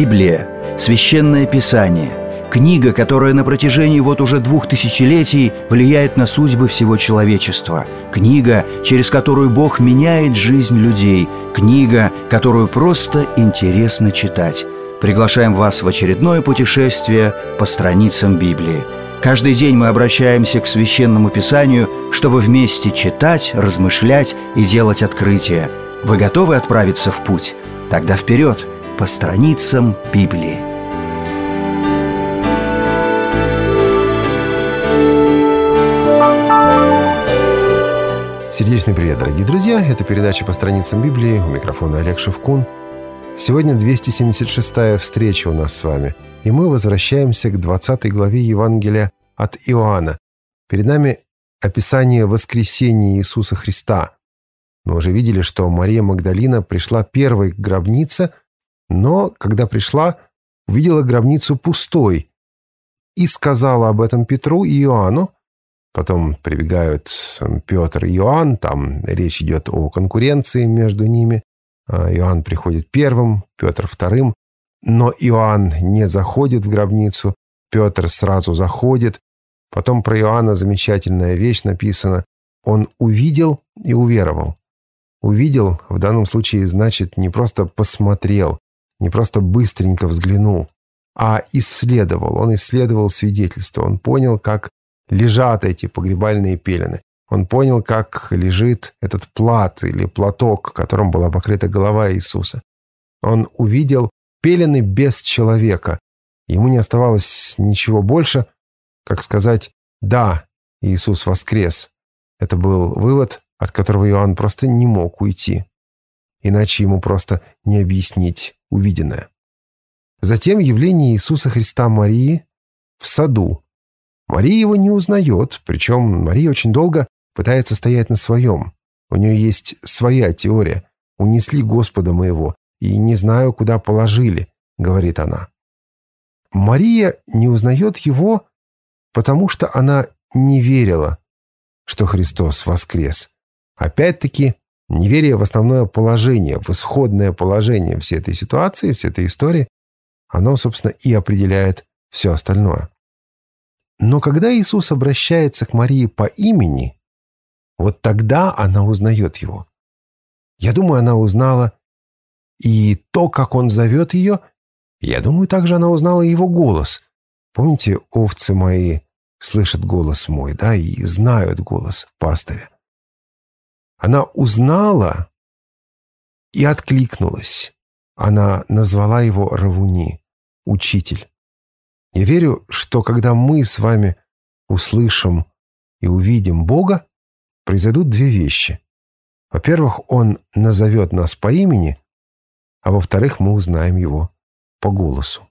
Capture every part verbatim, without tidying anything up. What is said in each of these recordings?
Библия – священное писание, книга, которая на протяжении вот уже двух тысячелетий влияет на судьбы всего человечества, книга, через которую Бог меняет жизнь людей, книга, которую просто интересно читать. Приглашаем вас в очередное путешествие по страницам Библии. Каждый день мы обращаемся к Священному Писанию, чтобы вместе читать, размышлять и делать открытия. Вы готовы отправиться в путь? Тогда вперед, по страницам Библии. Сердечный привет, дорогие друзья! Это передача «По страницам Библии». У микрофона Олег Шевкун. Сегодня двести семьдесят шестая встреча у нас с вами, и мы возвращаемся к двадцатой главе Евангелия от Иоанна. Перед нами описание воскресения Иисуса Христа. Мы уже видели, что Мария Магдалина пришла первой к гробнице, но, когда пришла, увидела гробницу пустой и сказала об этом Петру и Иоанну. Потом прибегают Петр и Иоанн, там речь идет о конкуренции между ними. Иоанн приходит первым, Петр вторым, но Иоанн не заходит в гробницу, Петр сразу заходит. Потом про Иоанна замечательная вещь написана. Он увидел и уверовал. Увидел в данном случае значит не просто посмотрел, не просто быстренько взглянул, а исследовал. Он исследовал свидетельство, он понял, как лежат эти погребальные пелены. Он понял, как лежит этот плат или платок, которым была покрыта голова Иисуса. Он увидел пелены без человека. Ему не оставалось ничего больше, как сказать «Да, Иисус воскрес». Это был вывод, от которого Иоанн просто не мог уйти. Иначе ему просто не объяснить увиденное. Затем явление Иисуса Христа Марии в саду. Мария его не узнает, причем Мария очень долго пытается стоять на своем. У нее есть своя теория. «Унесли Господа моего, и не знаю, куда положили», — говорит она. Мария не узнает его, потому что она не верила, что Христос воскрес. Опять-таки, неверие в основное положение, в исходное положение всей этой ситуации, всей этой истории, оно, собственно, и определяет все остальное. Но когда Иисус обращается к Марии по имени, вот тогда она узнает его. Я думаю, она узнала и то, как он зовет ее. Я думаю, также она узнала его голос. Помните, овцы мои слышат голос мой, да, и знают голос пастыря. Она узнала и откликнулась. Она назвала его Равуни, учитель. Я верю, что когда мы с вами услышим и увидим Бога, произойдут две вещи. Во-первых, Он назовет нас по имени, а во-вторых, мы узнаем Его по голосу.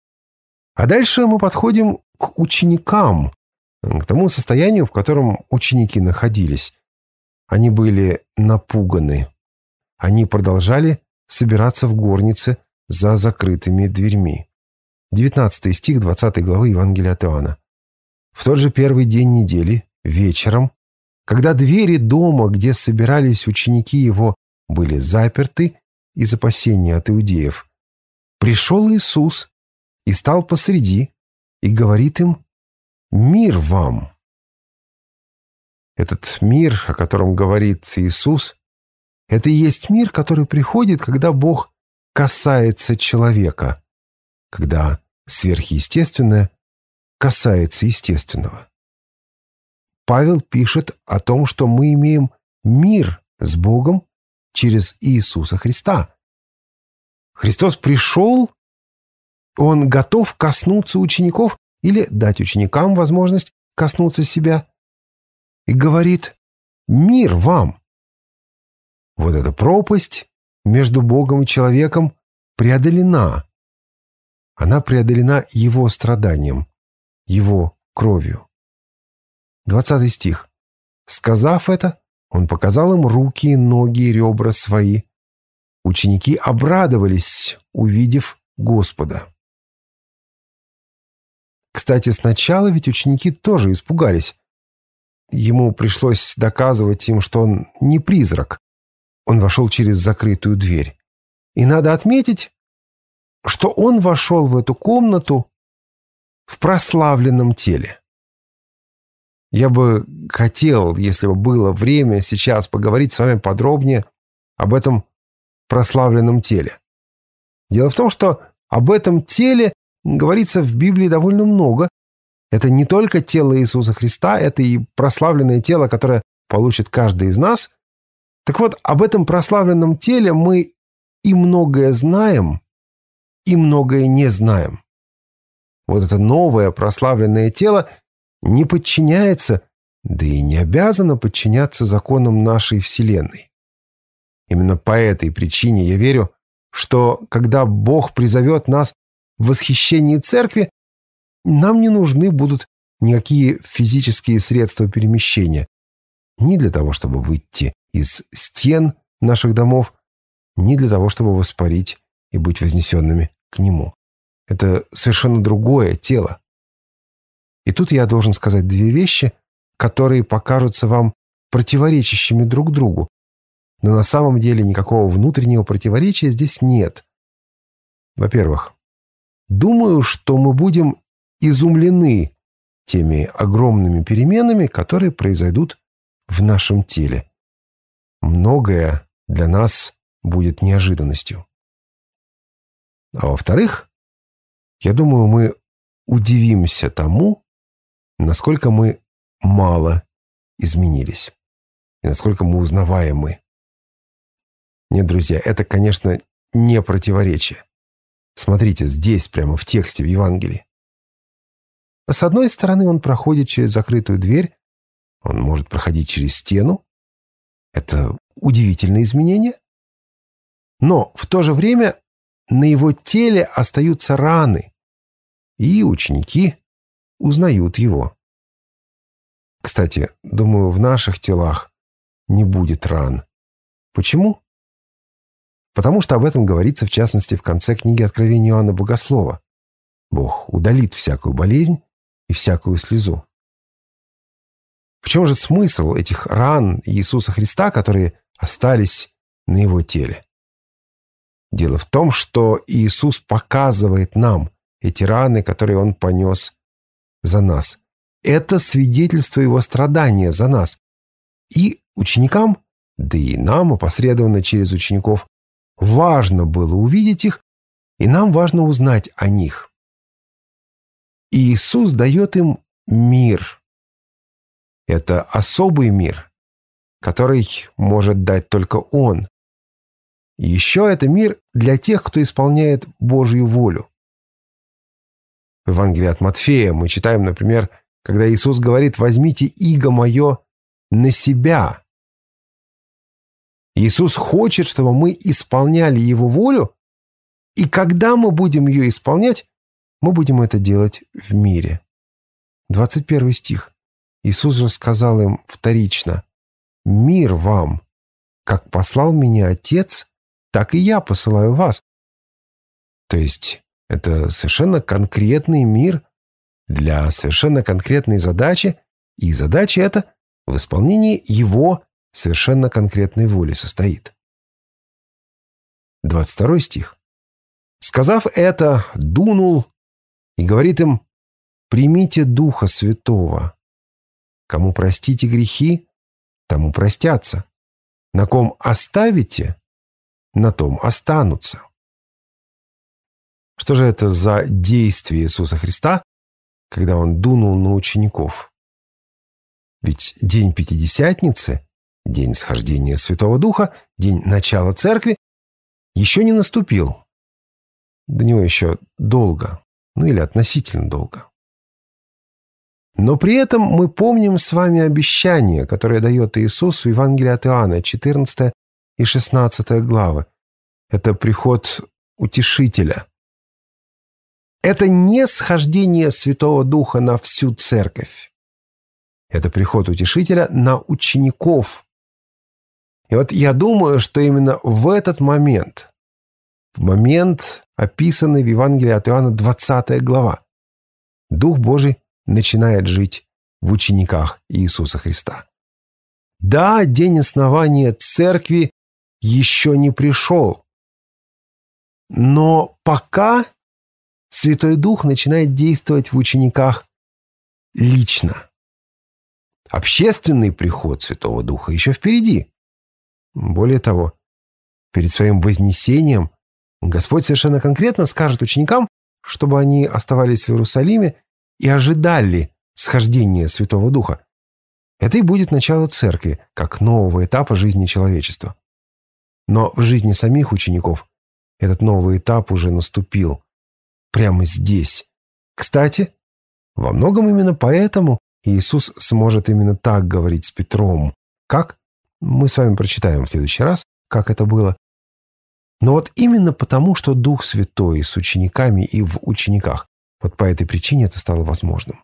А дальше мы подходим к ученикам, к тому состоянию, в котором ученики находились. Они были напуганы. Они продолжали собираться в горнице за закрытыми дверьми. девятнадцатый стих двадцатой главы Евангелия от Иоанна. В тот же первый день недели, вечером, когда двери дома, где собирались ученики его, были заперты из опасения от иудеев, пришел Иисус и стал посреди и говорит им: «Мир вам!» Этот мир, о котором говорит Иисус, это и есть мир, который приходит, когда Бог касается человека, когда сверхъестественное касается естественного. Павел пишет о том, что мы имеем мир с Богом через Иисуса Христа. Христос пришел, Он готов коснуться учеников или дать ученикам возможность коснуться себя, и говорит: «Мир вам!» Вот эта пропасть между Богом и человеком преодолена. Она преодолена Его страданием, Его кровью. двадцатый стих. Сказав это, Он показал им руки, ноги и ребра свои. Ученики обрадовались, увидев Господа. Кстати, сначала ведь ученики тоже испугались. Ему пришлось доказывать им, что он не призрак. Он вошел через закрытую дверь. И надо отметить, что Он вошел в эту комнату в прославленном теле. Я бы хотел, если бы было время, сейчас поговорить с вами подробнее об этом прославленном теле. Дело в том, что об этом теле говорится в Библии довольно много. Это не только тело Иисуса Христа, это и прославленное тело, которое получит каждый из нас. Так вот, об этом прославленном теле мы и многое знаем, и многое не знаем. Вот это новое прославленное тело не подчиняется, да и не обязано подчиняться законам нашей Вселенной. Именно по этой причине я верю, что когда Бог призовет нас в восхищении церкви, нам не нужны будут никакие физические средства перемещения. Ни для того, чтобы выйти из стен наших домов, ни для того, чтобы воспарить и быть вознесенными к Нему. Это совершенно другое тело. И тут я должен сказать две вещи, которые покажутся вам противоречащими друг другу. Но на самом деле никакого внутреннего противоречия здесь нет. Во-первых, думаю, что мы будем изумлены теми огромными переменами, которые произойдут в нашем теле. Многое для нас будет неожиданностью. А во-вторых, я думаю, мы удивимся тому, насколько мы мало изменились и насколько мы узнаваемы. Нет, друзья, это, конечно, не противоречие. Смотрите, здесь, прямо в тексте, в Евангелии. С одной стороны, он проходит через закрытую дверь, он может проходить через стену. Это удивительное изменение. Но в то же время на его теле остаются раны, и ученики узнают его. Кстати, думаю, в наших телах не будет ран. Почему? Потому что об этом говорится, в частности, в конце книги Откровения Иоанна Богослова. Бог удалит всякую болезнь и всякую слезу. В чем же смысл этих ран Иисуса Христа, которые остались на его теле? Дело в том, что Иисус показывает нам эти раны, которые Он понес за нас. Это свидетельство Его страдания за нас. И ученикам, да и нам, опосредованно через учеников, важно было увидеть их, и нам важно узнать о них. И Иисус дает им мир. Это особый мир, который может дать только Он. И еще это мир для тех, кто исполняет Божью волю. В Евангелии от Матфея мы читаем, например, когда Иисус говорит: «Возьмите иго мое на себя». Иисус хочет, чтобы мы исполняли Его волю, и когда мы будем ее исполнять, мы будем это делать в мире. двадцать первый стих. Иисус же сказал им вторично: «Мир вам, как послал меня Отец, так и я посылаю вас». То есть это совершенно конкретный мир для совершенно конкретной задачи, и задача эта в исполнении Его совершенно конкретной воли состоит. двадцать второй стих. «Сказав это, дунул и говорит им: примите Духа Святого. Кому простите грехи, тому простятся. На ком оставите, на том останутся». Что же это за действие Иисуса Христа, когда Он дунул на учеников? Ведь день Пятидесятницы, день схождения Святого Духа, день начала Церкви, еще не наступил. До него еще долго, ну или относительно долго. Но при этом мы помним с вами обещание, которое дает Иисус в Евангелии от Иоанна, четырнадцатая и шестнадцатая главы. Это приход Утешителя. Это не схождение Святого Духа на всю Церковь. Это приход Утешителя на учеников. И вот я думаю, что именно в этот момент, в момент, описанный в Евангелии от Иоанна, двадцатая глава, Дух Божий начинает жить в учениках Иисуса Христа. Да, день основания Церкви еще не пришел. Но пока Святой Дух начинает действовать в учениках лично. Общественный приход Святого Духа еще впереди. Более того, перед своим вознесением Господь совершенно конкретно скажет ученикам, чтобы они оставались в Иерусалиме и ожидали схождения Святого Духа. Это и будет начало церкви, как нового этапа жизни человечества. Но в жизни самих учеников этот новый этап уже наступил. Прямо здесь. Кстати, во многом именно поэтому Иисус сможет именно так говорить с Петром. Как? Мы с вами прочитаем в следующий раз, как это было. Но вот именно потому, что Дух Святой с учениками и в учениках, вот по этой причине это стало возможным.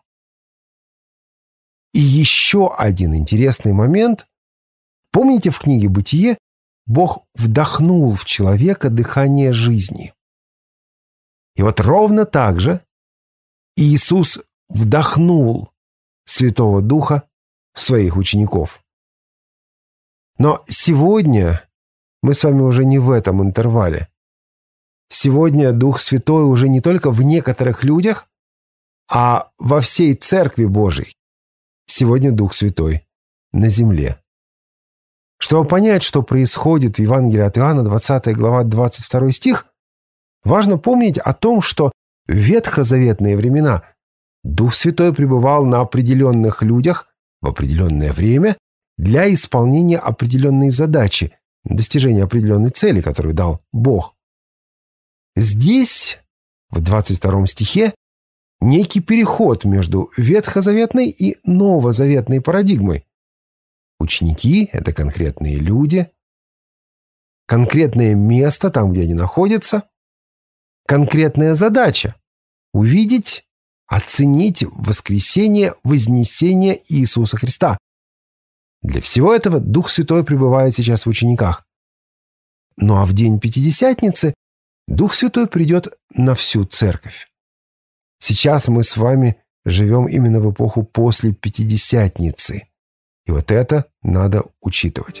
И еще один интересный момент. Помните, в книге «Бытие» Бог вдохнул в человека дыхание жизни. И вот ровно так же Иисус вдохнул Святого Духа в своих учеников. Но сегодня мы с вами уже не в этом интервале. Сегодня Дух Святой уже не только в некоторых людях, а во всей Церкви Божией. Сегодня Дух Святой на земле. Чтобы понять, что происходит в Евангелии от Иоанна, двадцатая глава, двадцать второй стих, важно помнить о том, что в ветхозаветные времена Дух Святой пребывал на определенных людях в определенное время для исполнения определенной задачи, достижения определенной цели, которую дал Бог. Здесь, в двадцать втором стихе, некий переход между ветхозаветной и новозаветной парадигмой. Ученики — это конкретные люди, конкретное место, там, где они находятся, конкретная задача — увидеть, оценить воскресение, вознесение Иисуса Христа. Для всего этого Дух Святой пребывает сейчас в учениках. Ну а в день Пятидесятницы Дух Святой придет на всю церковь. Сейчас мы с вами живем именно в эпоху после Пятидесятницы. И вот это надо учитывать.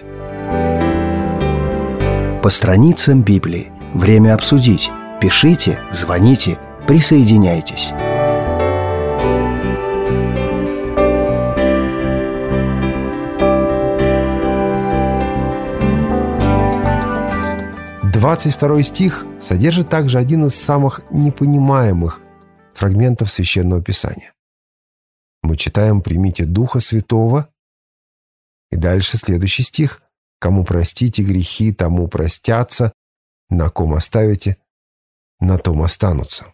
По страницам Библии. Время обсудить. Пишите, звоните, присоединяйтесь. двадцать второй стих содержит также один из самых непонимаемых фрагментов Священного Писания. Мы читаем «Примите Духа Святого», и дальше следующий стих: «Кому простите грехи, тому простятся, на ком оставите, на том останутся».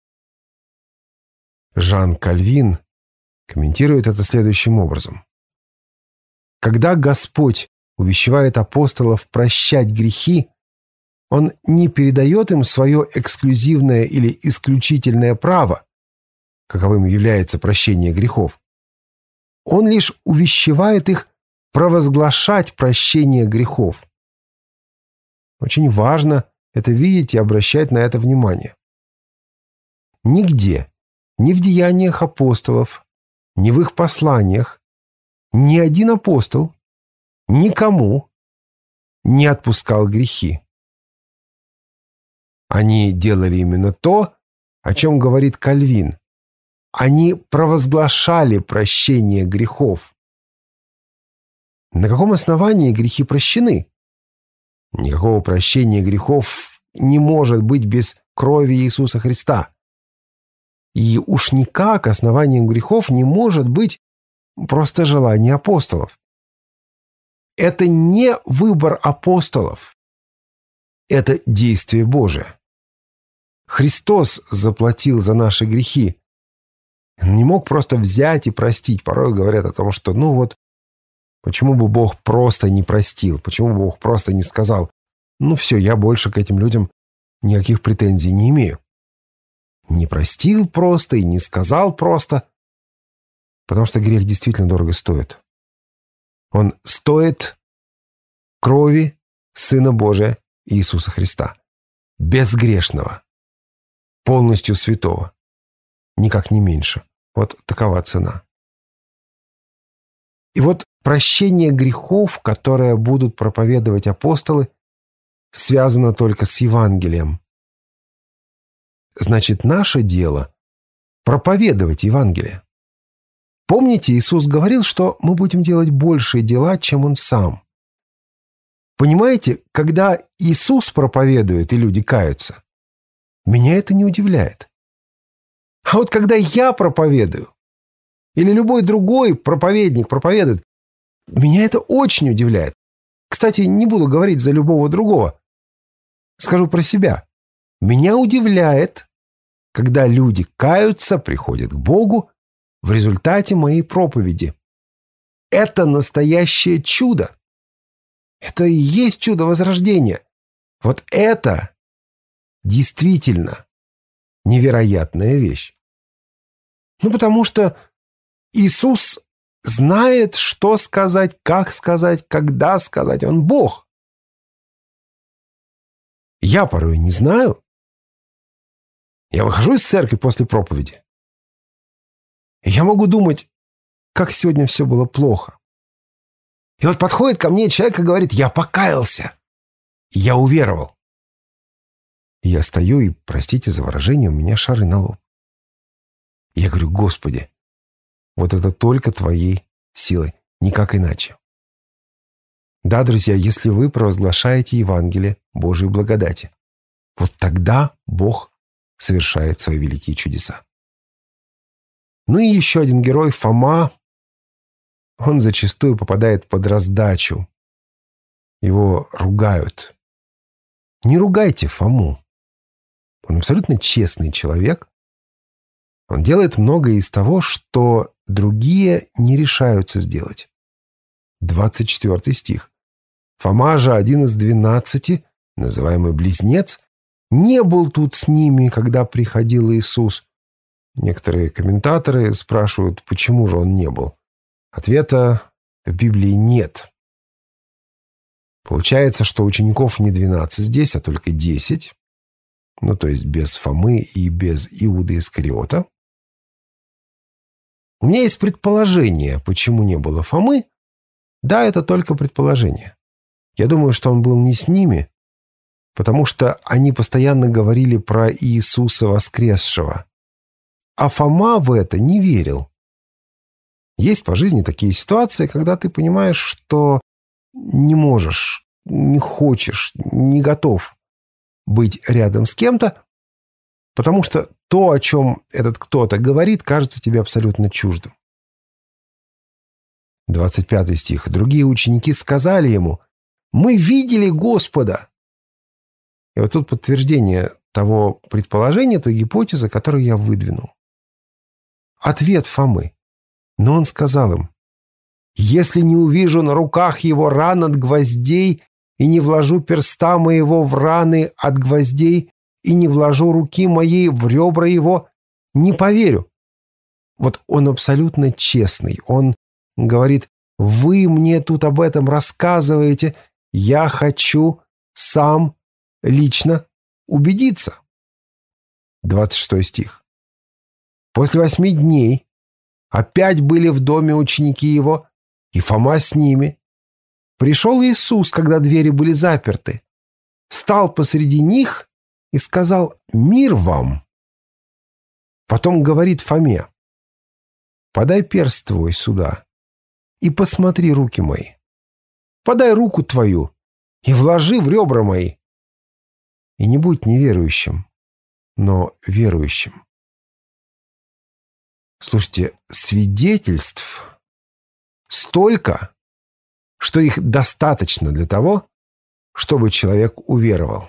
Жан Кальвин комментирует это следующим образом. Когда Господь увещевает апостолов прощать грехи, Он не передает им свое эксклюзивное или исключительное право, каковым является прощение грехов. Он лишь увещевает их провозглашать прощение грехов. Очень важно это видеть и обращать на это внимание. Нигде, ни в деяниях апостолов, ни в их посланиях, ни один апостол никому не отпускал грехи. Они делали именно то, о чем говорит Кальвин. Они провозглашали прощение грехов. На каком основании грехи прощены? Никакого прощения грехов не может быть без крови Иисуса Христа. И уж никак основанием грехов не может быть просто желание апостолов. Это не выбор апостолов. Это действие Божие. Христос заплатил за наши грехи. Он не мог просто взять и простить. Порой говорят о том, что ну вот, почему бы Бог просто не простил? Почему бы Бог просто не сказал: ну все, я больше к этим людям никаких претензий не имею. Не простил просто и не сказал просто. Потому что грех действительно дорого стоит. Он стоит крови Сына Божия Иисуса Христа. Безгрешного. Полностью святого. Никак не меньше. Вот такова цена. И вот прощение грехов, которое будут проповедовать апостолы, связано только с Евангелием, Значит, наше дело – проповедовать Евангелие. Помните, Иисус говорил, что мы будем делать большие дела, чем Он сам. Понимаете, когда Иисус проповедует и люди каются, меня это не удивляет. А вот когда я проповедую, или любой другой проповедник проповедует, меня это очень удивляет. Кстати, не буду говорить за любого другого. Скажу про себя. Меня удивляет, когда люди каются, приходят к Богу в результате моей проповеди. Это настоящее чудо. Это и есть чудо возрождения. Вот это действительно невероятная вещь. Ну, потому что Иисус знает, что сказать, как сказать, когда сказать. Он Бог. Я порой не знаю. Я выхожу из церкви после проповеди. И я могу думать, как сегодня все было плохо. И вот подходит ко мне человек и говорит: я покаялся. Я уверовал. И я стою и, простите за выражение, у меня шары на лоб. Я говорю: Господи, вот это только Твоей силой, никак иначе. Да, друзья, если вы провозглашаете Евангелие Божьей благодати, вот тогда Бог совершает свои великие чудеса. Ну и еще один герой, Фома, он зачастую попадает под раздачу. Его ругают. Не ругайте Фому. Он абсолютно честный человек. Он делает многое из того, что другие не решаются сделать. двадцать четвёртый стих. Фома же, один из двенадцати, называемый Близнец, не был тут с ними, когда приходил Иисус. Некоторые комментаторы спрашивают, почему же он не был. Ответа в Библии нет. Получается, что учеников не двенадцать здесь, а только десять. Ну, то есть без Фомы и без Иуды Искариота. У меня есть предположение, почему не было Фомы. Да, это только предположение. Я думаю, что он был не с ними, потому что они постоянно говорили про Иисуса воскресшего. А Фома в это не верил. Есть по жизни такие ситуации, когда ты понимаешь, что не можешь, не хочешь, не готов быть рядом с кем-то, потому что то, о чем этот кто-то говорит, кажется тебе абсолютно чуждым. двадцать пятый стих. Другие ученики сказали ему: «Мы видели Господа». И вот тут подтверждение того предположения, той гипотезы, которую я выдвинул. Ответ Фомы. Но он сказал им: «Если не увижу на руках его ран от гвоздей, и не вложу перста моего в раны от гвоздей, и не вложу руки моей в ребра его, не поверю». Вот он абсолютно честный. Он говорит: «Вы мне тут об этом рассказываете, я хочу сам лично убедиться». двадцать шестой стих. После восьми дней опять были в доме ученики его, и Фома с ними. Пришел Иисус, когда двери были заперты, стал посреди них и сказал: «Мир вам». Потом говорит Фоме: «Подай перст твой сюда и посмотри руки мои. Подай руку твою и вложи в ребра мои. И не будь неверующим, но верующим». Слушайте, свидетельств столько, что их достаточно для того, чтобы человек уверовал.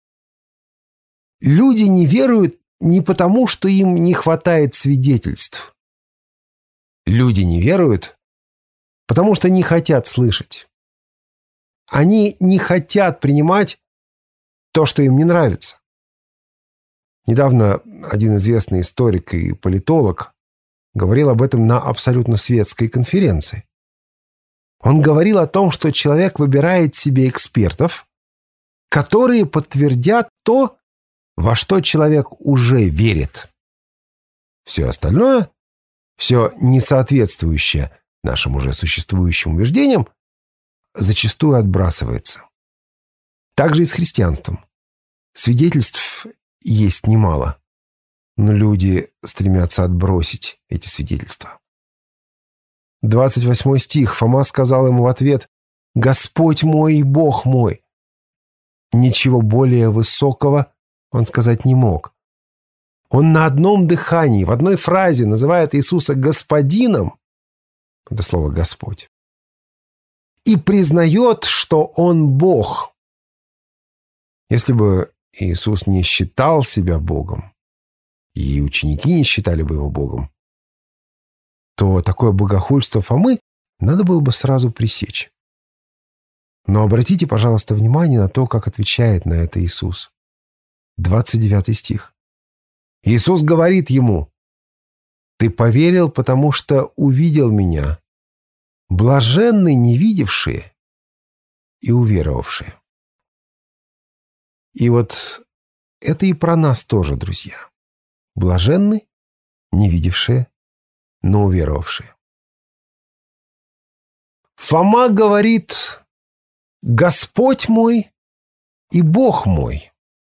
Люди не веруют не потому, что им не хватает свидетельств. Люди не веруют, потому что не хотят слышать. Они не хотят принимать то, что им не нравится. Недавно один известный историк и политолог говорил об этом на абсолютно светской конференции. Он говорил о том, что человек выбирает себе экспертов, которые подтвердят то, во что человек уже верит. Все остальное, все несоответствующее нашим уже существующим убеждениям, зачастую отбрасывается. Так же и с христианством. Свидетельств есть немало, Но люди стремятся отбросить эти свидетельства. двадцать восьмой стих. Фома сказал ему в ответ: «Господь мой и Бог мой». Ничего более высокого он сказать не мог. Он на одном дыхании, в одной фразе называет Иисуса Господином, это слово «Господь», и признает, что Он Бог. Если бы Иисус не считал себя Богом, и ученики не считали бы Его Богом, то такое богохульство Фомы надо было бы сразу пресечь. Но обратите, пожалуйста, внимание на то, как отвечает на это Иисус. двадцать девятый стих. Иисус говорит ему: «Ты поверил, потому что увидел Меня. Блаженны не видевшие и уверовавшие». И вот это и про нас тоже, друзья. Блаженны не видевшие, но уверовавшие. Фома говорит: «Господь мой и Бог мой».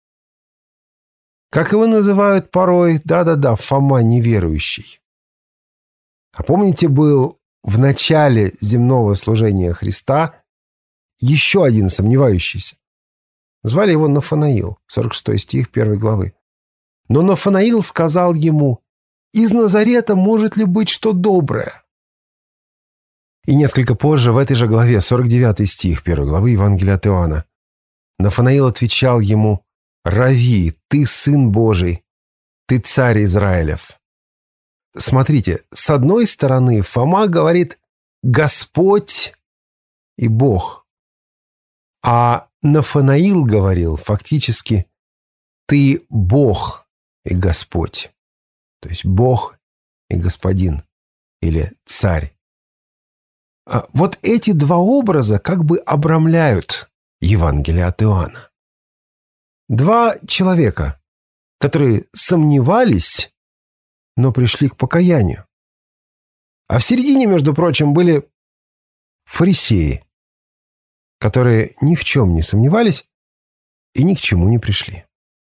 Как его называют порой, да-да-да, Фома неверующий. А помните, был в начале земного служения Христа еще один сомневающийся. Звали его Нафанаил, сорок шестой стих первой главы. Но Нафанаил сказал ему: «Из Назарета может ли быть что доброе?» И несколько позже, в этой же главе, сорок девятый стих первой главы Евангелия от Иоанна, Нафанаил отвечал ему: «Рави, ты Сын Божий, ты Царь Израилев». Смотрите, с одной стороны Фома говорит «Господь и Бог», а Нафанаил говорил фактически «Ты Бог и Господь», то есть Бог и Господин или Царь. Вот эти два образа как бы обрамляют Евангелие от Иоанна. Два человека, которые сомневались, но пришли к покаянию. А в середине, между прочим, были фарисеи, которые ни в чем не сомневались и ни к чему не пришли.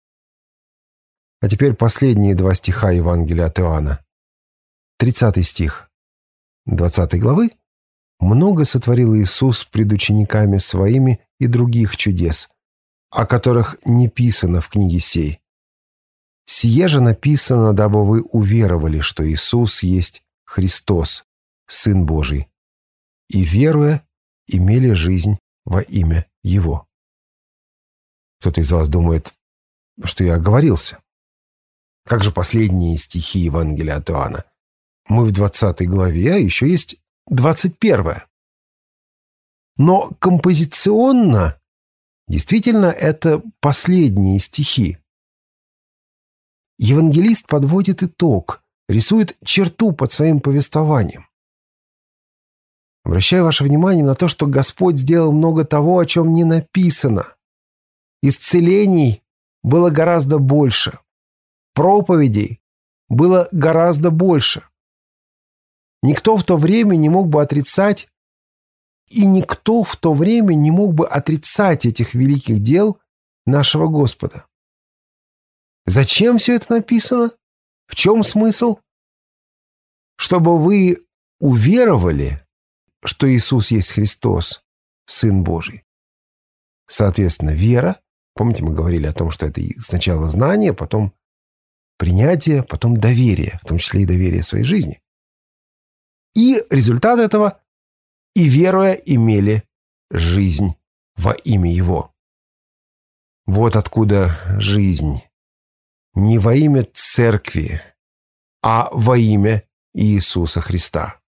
А теперь последние два стиха Евангелия от Иоанна. тридцатый стих двадцатой главы. «Много сотворил Иисус пред учениками своими и других чудес, о которых не писано в книге сей. Сие же написано, дабы вы уверовали, что Иисус есть Христос, Сын Божий, и, веруя, имели жизнь во имя Его». Кто-то из вас думает, что я оговорился. Как же последние стихи Евангелия от Иоанна? Мы в двадцатой главе, а еще есть двадцать первая. Но композиционно действительно это последние стихи. Евангелист подводит итог, рисует черту под своим повествованием. Обращаю ваше внимание на то, что Господь сделал много того, о чем не написано. Исцелений было гораздо больше. Проповедей было гораздо больше. Никто в то время не мог бы отрицать, и никто в то время не мог бы отрицать этих великих дел нашего Господа. Зачем все это написано? В чем смысл? Чтобы вы уверовали, что Иисус есть Христос, Сын Божий. Соответственно, вера. Помните, мы говорили о том, что это сначала знание, потом принятие, потом доверие, в том числе и доверие своей жизни. И результат этого: «И веруя имели жизнь во имя Его». Вот откуда жизнь. Не во имя Церкви, а во имя Иисуса Христа.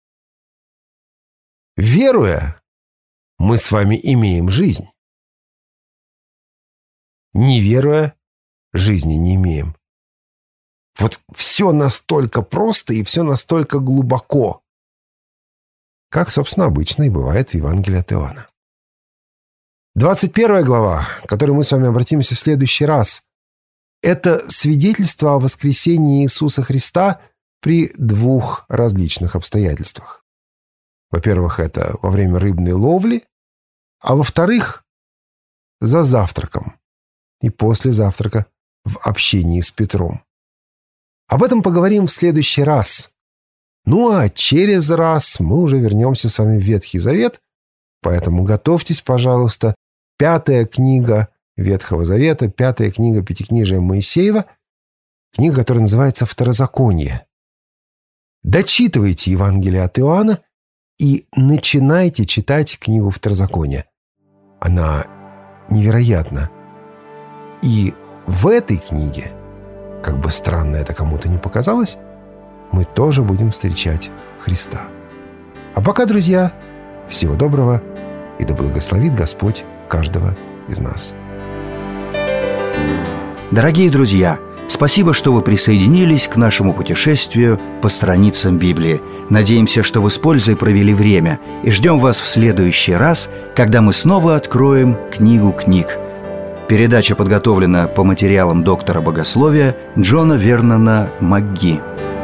Веруя, мы с вами имеем жизнь. Не веруя, жизни не имеем. Вот все настолько просто и все настолько глубоко, как, собственно, обычно и бывает в Евангелии от Иоанна. двадцать первая глава, к которой мы с вами обратимся в следующий раз, это свидетельство о воскресении Иисуса Христа при двух различных обстоятельствах. Во-первых, это во время рыбной ловли, а во-вторых, за завтраком и после завтрака в общении с Петром. Об этом поговорим в следующий раз. Ну а через раз мы уже вернемся с вами в Ветхий Завет, поэтому готовьтесь, пожалуйста. Пятая книга Ветхого Завета, пятая книга Пятикнижия Моисеева, книга, которая называется «Второзаконие». Дочитывайте Евангелие от Иоанна и начинайте читать книгу Второзакония. Она невероятна. И в этой книге, как бы странно это кому-то ни показалось, мы тоже будем встречать Христа. А пока, друзья, всего доброго, и да благословит Господь каждого из нас. Дорогие друзья, спасибо, что вы присоединились к нашему путешествию по страницам Библии. Надеемся, что вы с пользой провели время, и ждем вас в следующий раз, когда мы снова откроем книгу книг. Передача подготовлена по материалам доктора богословия Джона Вернона МакГи.